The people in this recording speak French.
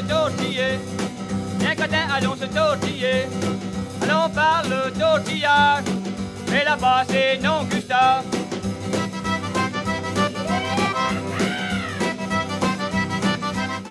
tortiller. Viens cotin, allons se tortiller. Allons par le tortillage. Et là-bas c'est